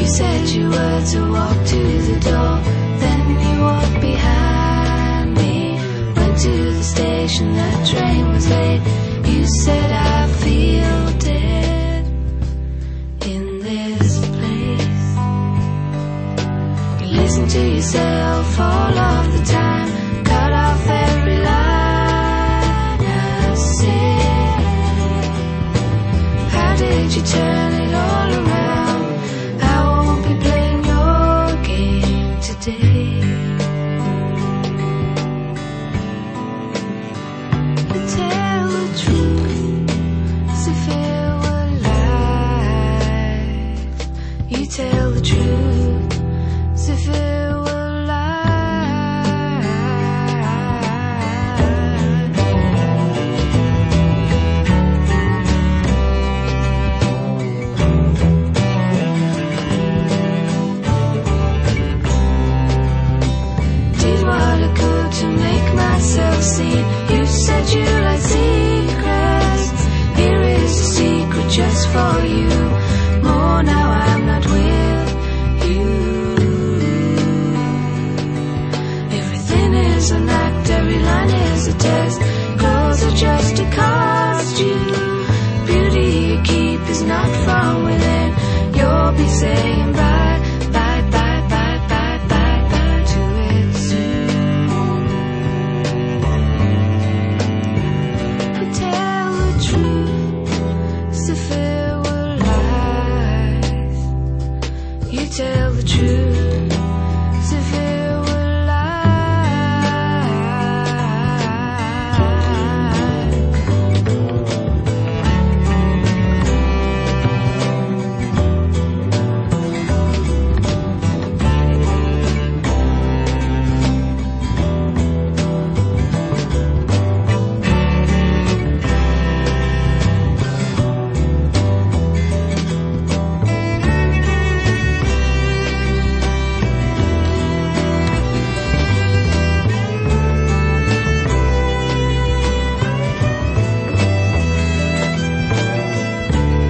said you were to walk to the door, then you walked behind me. Went to the station, the train was late. You said I feel dead in this place. You listen to yourself all of the time, cut off every line I said. How did you turn it all around? I won't be playing your game today. You tell the truth as if it were lies. You tell the truth as if it were lies. Did what I could to make myself seen. You said you like secrets. Here is a secret just for you. More now I'm not with you. Everything is an act, every line is a test. Clothes are just a costume. Beauty you keep is not from within. You'll be saying bye, bye, bye, bye, bye, bye, bye to it soon. But tell the truth as if it were lies. You tell the truth as if it were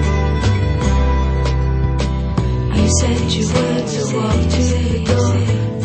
You said you were to walk to the door,